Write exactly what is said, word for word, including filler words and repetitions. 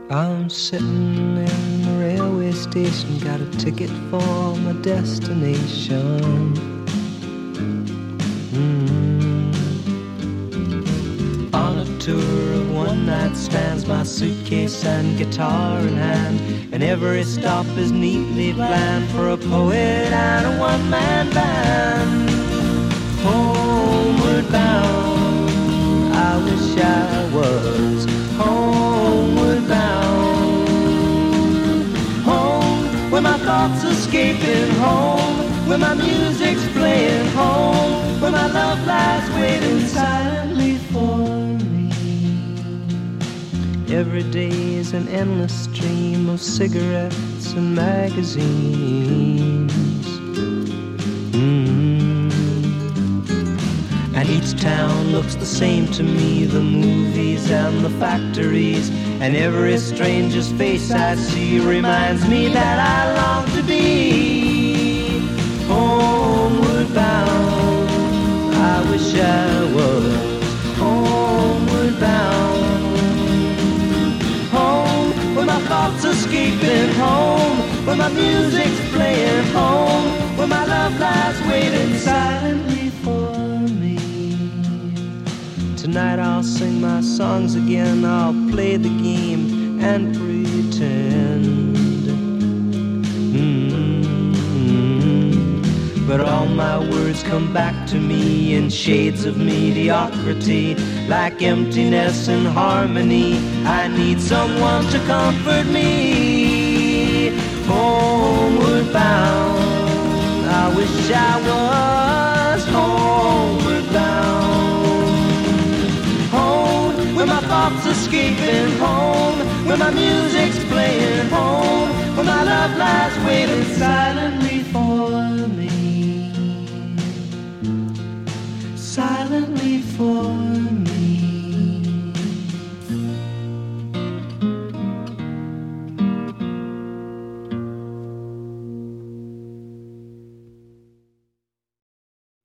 I'm sitting in the railway station, got a ticket for my destination. Mm. On a tour of one-night stands, my suitcase and guitar in hand, and every stop is neatly planned for a poet and a one-man band. Homeward bound, I wish I was homeward bound. Home, where my thoughts escaping, home, where my music's playing, home, where my love lies waiting silently for me. Every day is an endless stream of cigarettes and magazines. Mm-hmm. And each town looks the same to me, the movies and the factories, and every stranger's face I see reminds me that I long to be homeward bound. I wish I was homeward bound. Home, where my thoughts escaping, home, where my music's playing, home, where my love lies waiting silently for me. Tonight I'll sing my songs again, I'll play the game and pretend. Mm-hmm. But all my words come back to me in shades of mediocrity, like emptiness and harmony. I need someone to comfort me. Homeward bound, I wish I was homeward bound. Where my thoughts escaping, home, where my music's playing, home,